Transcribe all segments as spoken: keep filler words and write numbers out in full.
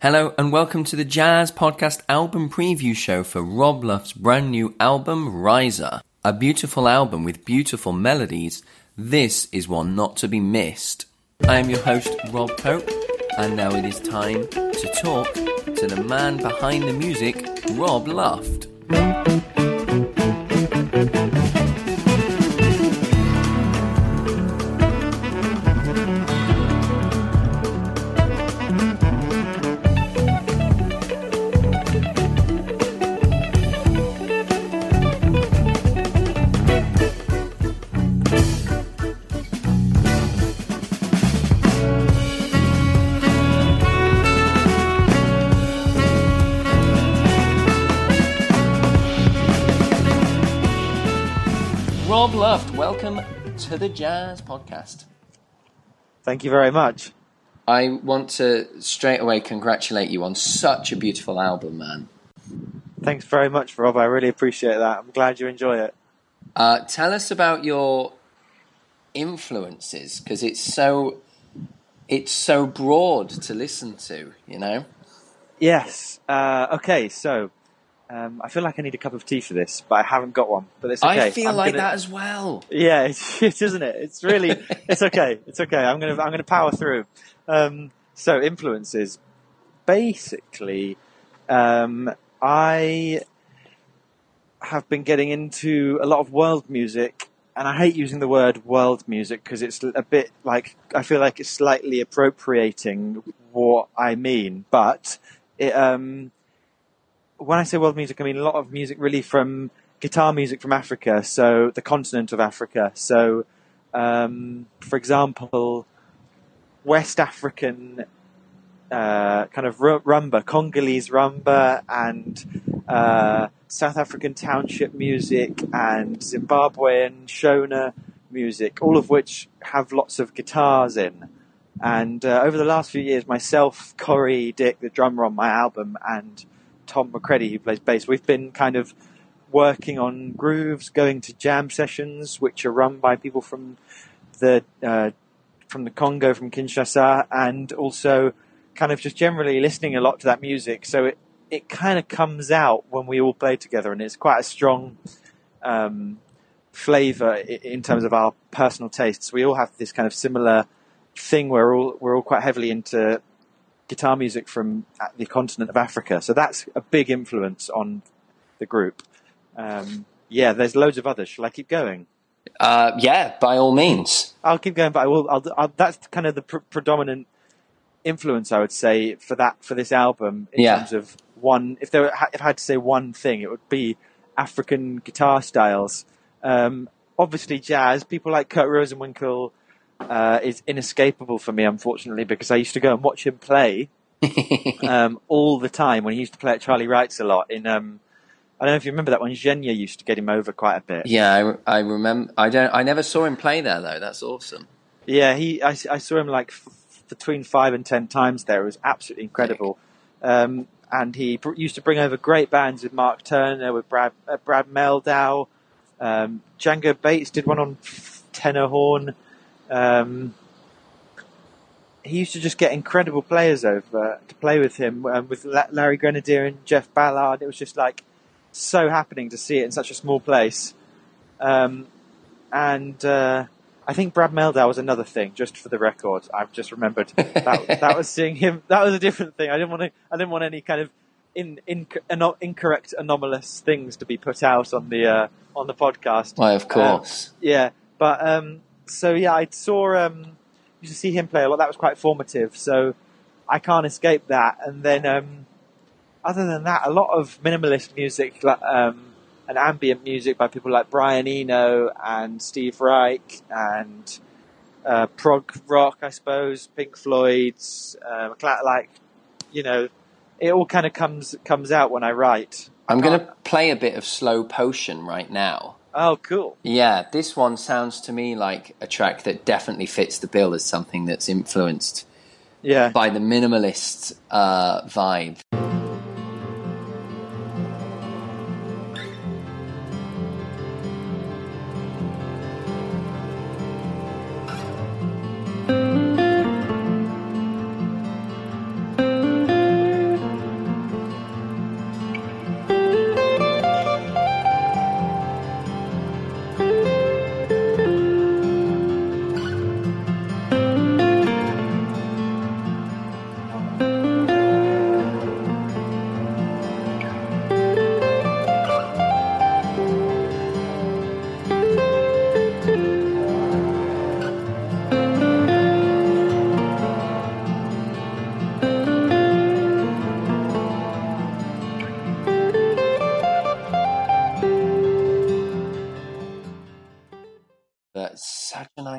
Hello and welcome to the Jazz Podcast album preview show for Rob Luft's brand new album, Riser. A beautiful album with beautiful melodies. This is one not to be missed. I am your host, Rob Cope, and now it is time to talk to the man behind the music, Rob Luft. Rob Luft, welcome to the Jazz Podcast. Thank you very much. I want to straight away congratulate you on such a beautiful album, man. Thanks very much, Rob. I really appreciate that. I'm glad you enjoy it. Uh, tell us about your influences, because it's so it's so broad to listen to, you know? Yes. Uh, okay, so um, I feel like I need a cup of tea for this, but I haven't got one. But it's okay. I feel I'm like gonna... that as well. Yeah, it's, it isn't it? It's really, it's okay. It's okay. I'm gonna, I'm gonna power through. Um, so influences, basically, um, I have been getting into a lot of world music, and I hate using the word world music because it's a bit like, I feel like it's slightly appropriating what I mean, but it, um, when I say world music, I mean a lot of music really from guitar music from Africa, so the continent of Africa. So, um, for example, West African uh, kind of rumba, Congolese rumba, and uh, South African township music, and Zimbabwean Shona music, all of which have lots of guitars in. And uh, over the last few years, myself, Corey Dick, the drummer on my album, and Tom McCready, who plays bass, we've been kind of working on grooves, going to jam sessions, which are run by people from the uh, from the Congo, from Kinshasa, and also kind of just generally listening a lot to that music. So it, it kind of comes out when we all play together, and it's quite a strong um, flavour in terms of our personal tastes. We all have this kind of similar thing where we're all, we're all quite heavily into guitar music from the continent of Africa. So that's a big influence on the group. Um, yeah, there's loads of others. Shall I keep going? Uh, yeah, by all means. I'll keep going, but I will. I'll, I'll, that's kind of the pr- predominant influence, I would say, for that for this album. In Yeah. terms of one, if there were, if I had to say one thing, it would be African guitar styles. Um, obviously, jazz. People like Kurt Rosenwinkel uh, is inescapable for me, unfortunately, because I used to go and watch him play um, all the time when he used to play at Charlie Wright's a lot. In um, I don't know if you remember that when Zhenya used to get him over quite a bit. Yeah, I, I remember. I don't. I never saw him play there though. That's awesome. Yeah, he. I, I saw him like f- between five and ten times there. It was absolutely incredible. Um, and he br- used to bring over great bands with Mark Turner, with Brad uh, Brad Meldau. Um, Django Bates did one on f- tenor horn. Um, he used to just get incredible players over to play with him, um, with La- Larry Grenadier and Jeff Ballard. It was just like so happening to see it in such a small place. Um, and uh, I think Brad Meldau was another thing, just for the record. I've just remembered that that was seeing him. That was a different thing. I didn't want to. I didn't want any kind of in, in, ano- incorrect, anomalous things to be put out on the uh, on the podcast. Why, of course. Um, yeah, but um, so yeah, I saw. Um, used to see him play a lot. That was quite formative. So I can't escape that. And then, um, other than that, a lot of minimalist music. Um, and ambient music by people like Brian Eno and Steve Reich and uh, prog rock, I suppose, Pink Floyd's, uh, like, you know, it all kind of comes comes out when I write. I'm going to play a bit of Slow Potion right now. Oh, cool. Yeah, this one sounds to me like a track that definitely fits the bill as something that's influenced yeah. by the minimalist uh, vibe.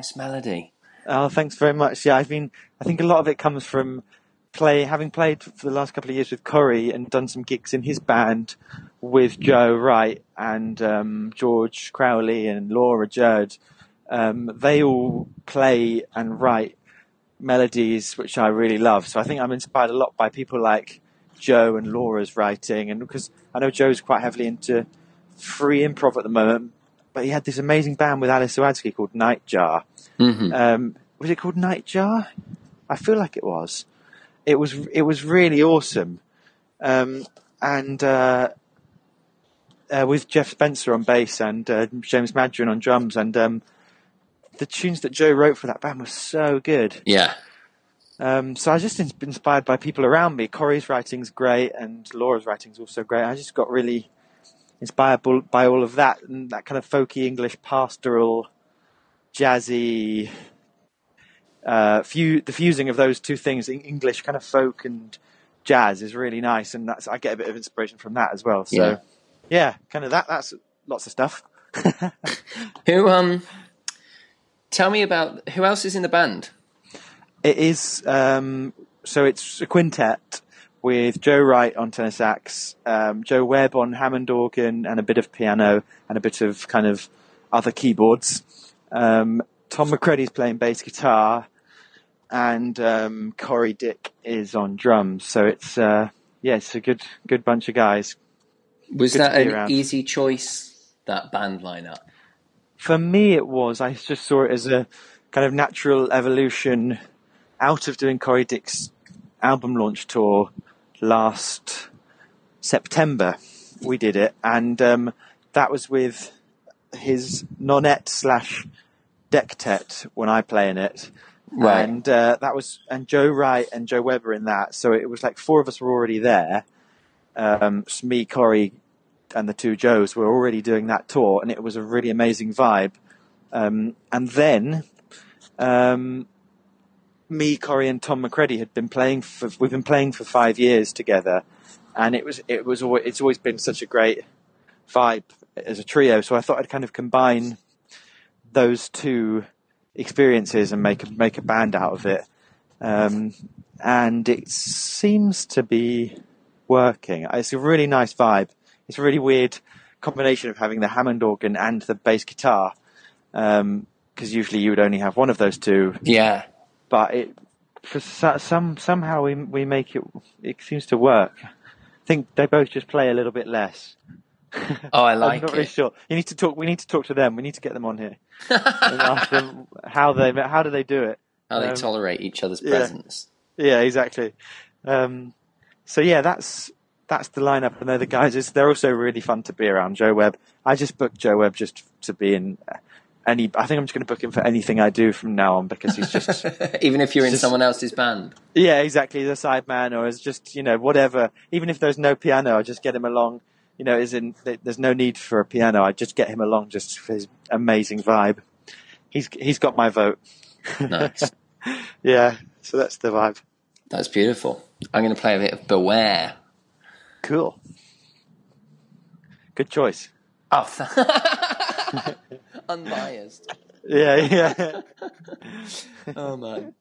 nice melody. Oh, thanks very much. Yeah, I've been. I think a lot of it comes from play, having played for the last couple of years with Corey and done some gigs in his band with Joe Wright and um, George Crowley and Laura Judd. Um, they all play and write melodies which I really love. So I think I'm inspired a lot by people like Joe and Laura's writing, and because I know Joe's quite heavily into free improv at the moment, but he had this amazing band with Alice Sawadsky called Nightjar. Mm-hmm. Um, was it called Nightjar? I feel like it was. It was. It was really awesome, um, and uh, uh, with Jeff Spencer on bass and uh, James Madron on drums, and um, the tunes that Joe wrote for that band were so good. Yeah. Um, so I was just in- inspired by people around me. Corey's writing's great, and Laura's writing's also great. I just got really inspired by all of that, and that kind of folky English, pastoral, jazzy. Uh, few, the fusing of those two things, English kind of folk and jazz, is really nice, and that's I get a bit of inspiration from that as well. So, yeah, yeah kind of that. That's lots of stuff. Who um, tell me about who else is in the band? It is um, so it's a quintet with Joe Wright on tenor sax, um, Joe Webb on Hammond organ and a bit of piano and a bit of kind of other keyboards. Um, Tom McCready's playing bass guitar. And um, Corey Dick is on drums, so it's uh, yeah, it's a good good bunch of guys. Was good that an around. easy choice, that band lineup? For me, it was. I just saw it as a kind of natural evolution out of doing Corey Dick's album launch tour last September. We did it, and um, that was with his nonette slash dectet when I play in it. Right. And uh, that was, and Joe Wright and Joe Webber in that. So it was like four of us were already there. Um, me, Corey, and the two Joes were already doing that tour, and it was a really amazing vibe. Um, and then um, me, Corey, and Tom McCready had been playing for. We've been playing for five years together, and it was it was always, it's always been such a great vibe as a trio. So I thought I'd kind of combine those two experiences and make a, make a band out of it, um, and it seems to be working. It's a really nice vibe. It's a really weird combination of having the Hammond organ and the bass guitar, because um, usually you would only have one of those two. Yeah, but it for some somehow we we make it. It seems to work. I think they both just play a little bit less. Oh, I like I'm not it. really sure. You need to talk. We need to talk to them. We need to get them on here and ask them how they how do they do it. How they um, tolerate each other's yeah. presence. Yeah, exactly. Um, so yeah, that's that's the lineup, and they're the guys. It's, they're also really fun to be around. Joe Webb. I just booked Joe Webb just to be in any. I think I'm just going to book him for anything I do from now on, because he's just even if you're in just, someone else's band. Yeah, exactly. The sideman, or as just you know whatever. Even if there's no piano, I just get him along. You know, is in there's no need for a piano. I just get him along just for his amazing vibe. He's he's got my vote. Nice. Yeah, so that's the vibe. That's beautiful. I'm going to play a bit of Beware. Cool. Good choice. Oh, th- unbiased. Yeah, yeah. Oh man.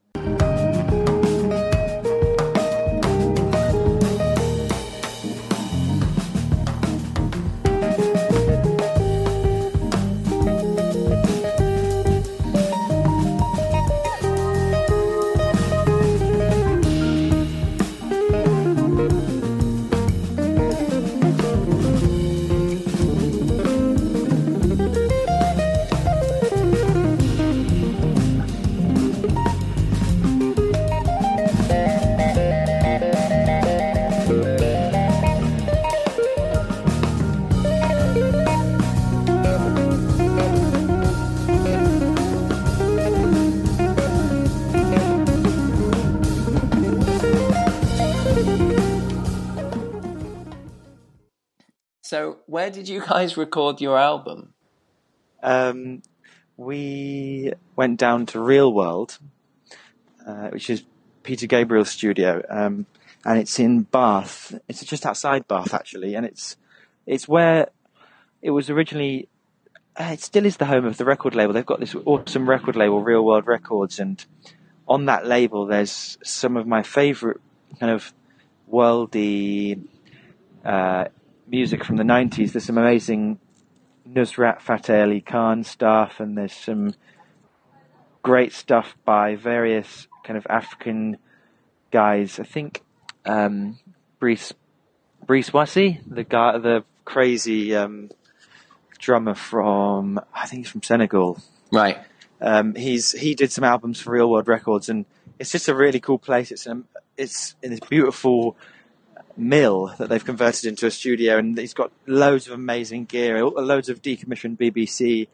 So, where did you guys record your album? Um, we went down to Real World, uh, which is Peter Gabriel's studio, um, and it's in Bath. It's just outside Bath, actually, and it's it's where it was originally uh, it still is the home of the record label. They've got this awesome record label, Real World Records, and on that label, there's some of my favourite kind of worldy uh, music from the nineties. There's some amazing Nusrat Fateh Ali Khan stuff, and there's some great stuff by various kind of African guys. I think um, Brice Brice Wassi, the guy, the crazy um, drummer from, I think he's from Senegal. Right. Um, he's he did some albums for Real World Records, and it's just a really cool place. It's um, it's in this beautiful mill that they've converted into a studio, and he's got loads of amazing gear, loads of decommissioned B B C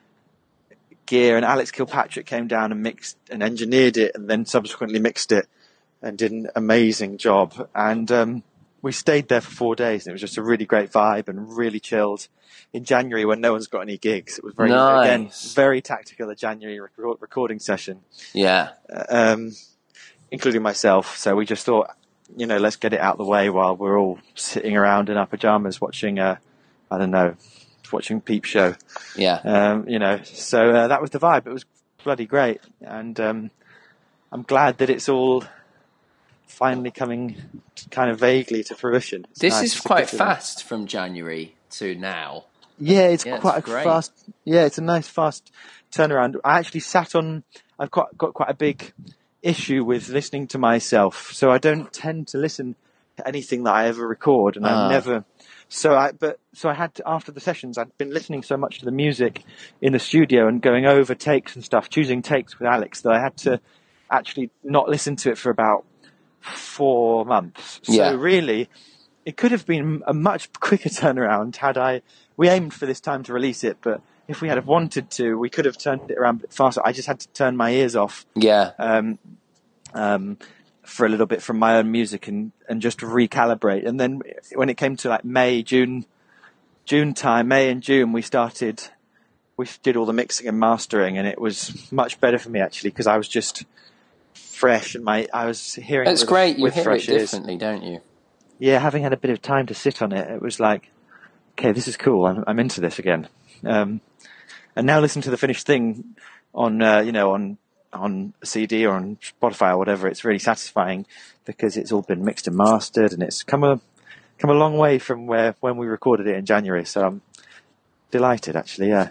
gear. And Alex Kilpatrick came down and mixed and engineered it, and then subsequently mixed it and did an amazing job. And um, we stayed there for four days, and it was just a really great vibe and really chilled. In January, when no one's got any gigs, it was very nice. Again very tactical. A January rec- recording session, yeah, um, including myself. So we just thought, you know, let's get it out of the way while we're all sitting around in our pajamas watching, uh, I don't know, watching Peep Show. Yeah, um, you know. So uh, that was the vibe. It was bloody great, and um, I'm glad that it's all finally coming kind of vaguely to fruition. It's this nice. is quite fast from January to now. Yeah, it's yeah, quite it's a great. fast. Yeah, it's a nice fast turnaround. I actually sat on. I've got got quite a big issue with listening to myself, so I don't tend to listen to anything that I ever record, and Ah. I never. So I, but so I had to, after the sessions, I'd been listening so much to the music in the studio and going over takes and stuff, choosing takes with Alex, that I had to actually not listen to it for about four months. So Yeah. really, it could have been a much quicker turnaround had I. We aimed for this time to release it, but if we had have wanted to, we could have turned it around a bit faster. I just had to turn my ears off Yeah, um, um, for a little bit from my own music and, and just recalibrate. And then when it came to like May, June, June time, May and June, we started, we did all the mixing and mastering, and it was much better for me actually, because I was just fresh and my I was hearing. it's it with, great. You with hear it fresh ears. differently, don't you? Yeah, having had a bit of time to sit on it, it was like, okay, this is cool. I'm, I'm into this again. Um, and now listen to the finished thing on, uh, you know, on on C D or on Spotify or whatever. It's really satisfying because it's all been mixed and mastered, and it's come a come a long way from where when we recorded it in January. So I'm delighted, actually. Yeah.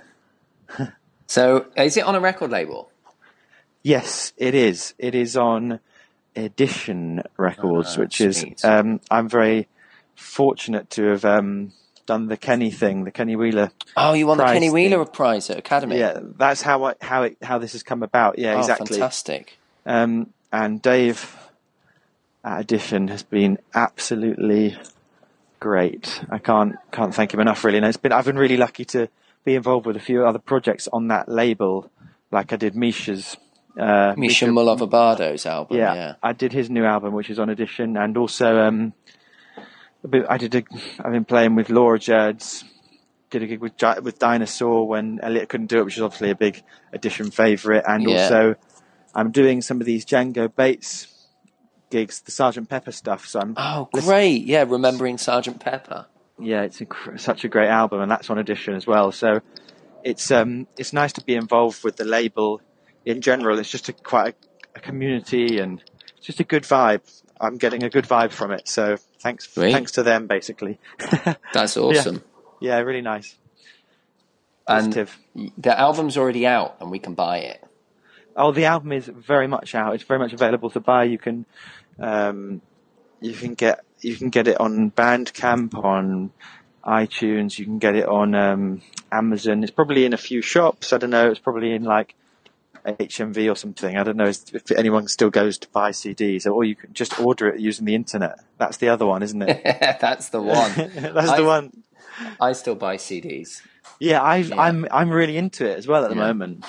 So, is it on a record label? Yes, it is. It is on Edition Records, Ah, which is. sweet. Um, I'm very fortunate to have um, done the Kenny thing, the Kenny Wheeler. Oh, you won the Prize Kenny Wheeler thing. Prize at Academy. Yeah, that's how I, how it how this has come about. Yeah, oh, exactly. fantastic. Um, and Dave at Edition has been absolutely great. I can't can't thank him enough. Really, and it's been I've been really lucky to be involved with a few other projects on that label, like I did Misha's. Uh, Misha Mullova-Bardo's album. yeah, Yeah, I did his new album, which is on Edition, and also um, a bit, I did. A, I've been playing with Laura Jurds. Did a gig with Gi- with Dinosaur when Elliot couldn't do it, which is obviously a big Edition favourite, and Yeah. also I'm doing some of these Django Bates gigs, the Sergeant Pepper stuff. So I'm Oh, listen- great. Yeah, Remembering Sergeant Pepper. yeah, it's inc- such a great album, and that's on Edition as well. So it's um it's nice to be involved with the label in general. It's just a quite a, a community, and it's just a good vibe. I'm getting a good vibe from it. So thanks Great. thanks to them, basically. That's awesome. Yeah, really nice. And Positive. the album's already out and we can buy it. Oh, the album is very much out. It's very much available to buy. You can, um, you can get you can get it on Bandcamp, on iTunes. You can get it on um, Amazon. It's probably in a few shops. I don't know. It's probably in like H M V or something. I don't know if anyone still goes to buy C Ds, or you can just order it using the internet. That's the other one, isn't it? That's the one. That's I- the one. I still buy C Ds. Yeah, I've, Yeah. I'm I'm really into it as well at the Yeah. moment.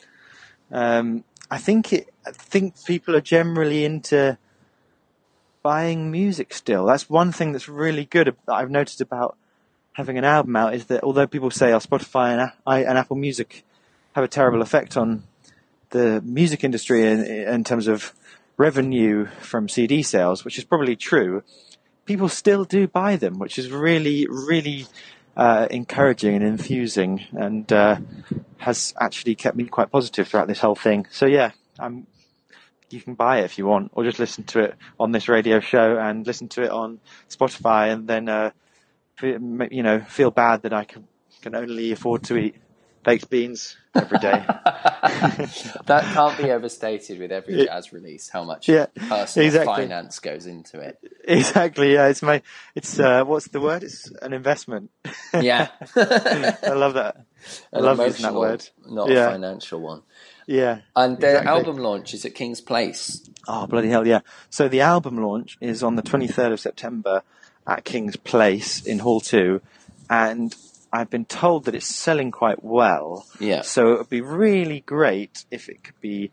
Um, I think it. I think people are generally into buying music still. That's one thing that's really good that I've noticed about having an album out, is that although people say, "Oh, Spotify and, I, and Apple Music have a terrible effect on the music industry in, in terms of revenue from C D sales," which is probably true, people still do buy them, which is really, really uh, encouraging and infusing, and uh, has actually kept me quite positive throughout this whole thing. So yeah, I'm, you can buy it if you want, or just listen to it on this radio show and listen to it on Spotify, and then uh, you know feel bad that I can, can only afford to eat baked beans every day. That can't be overstated with every jazz release, how much yeah, personal exactly. finance goes into it. Exactly, yeah. It's my, it's, uh, what's the word? It's an investment. Yeah. I love that. I An love using that emotional, word. not Yeah. a financial one. Yeah. And the exactly. album launch is at King's Place. Oh, bloody hell, yeah. So the album launch is on the twenty-third of September at King's Place in Hall two, and I've been told that it's selling quite well. Yeah. So it would be really great if it could be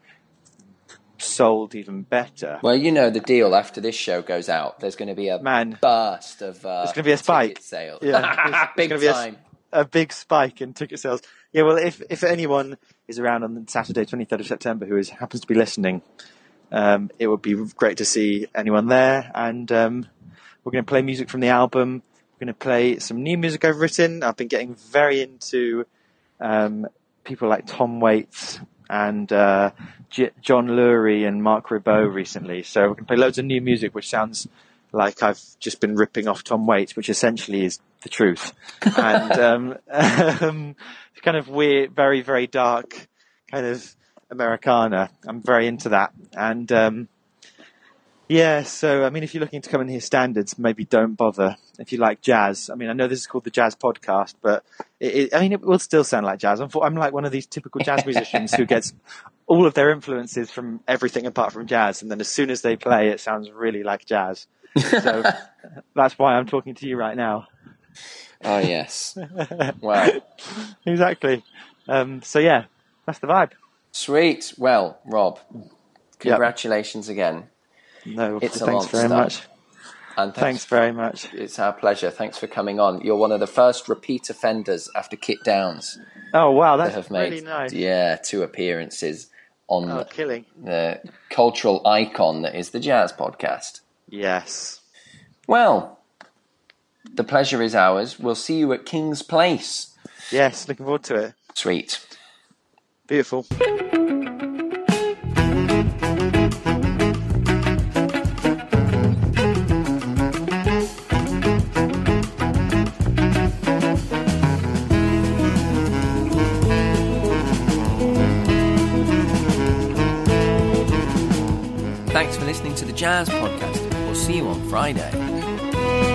sold even better. Well, you know the deal. After this show goes out, there's going to be a Man. burst of uh, There's going to be a spike. ticket sales. Yeah, Big going to be time. a, a big spike in ticket sales. Yeah, well, if if anyone is around on Saturday, twenty-third of September, who is happens to be listening, um, it would be great to see anyone there. And um, we're going to play music from the album. We're going to play some new music I've written. I've been getting very into um, people like Tom Waits and uh, J- John Lurie and Mark Ribot recently. So we're going to play loads of new music, which sounds like I've just been ripping off Tom Waits, which essentially is the truth. And um, um, kind of weird, very, very dark kind of Americana. I'm very into that. And um, yeah, so I mean, if you're looking to come and hear standards, maybe don't bother. If you like jazz, I mean, I know this is called the Jazz Podcast, but it, it, I mean, it will still sound like jazz. I'm, I'm like one of these typical jazz musicians who gets all of their influences from everything apart from jazz, and then as soon as they play, it sounds really like jazz. So that's why I'm talking to you right now. Oh yes. Wow. Exactly. Um, so yeah, that's the vibe. Sweet. Well, Rob, congratulations yep. again. No, it's thanks very much. And thanks, thanks very much. It's our pleasure. Thanks for coming on. You're one of the first repeat offenders after Kit Downs. Oh wow, that's have made, really nice. Yeah, two appearances on oh, the, killing. the cultural icon that is the Jazz Podcast. Yes. Well, the pleasure is ours. We'll see you at King's Place. Yes, looking forward to it. Sweet. Beautiful. Thanks for listening to the Jazz Podcast. We'll see you on Friday.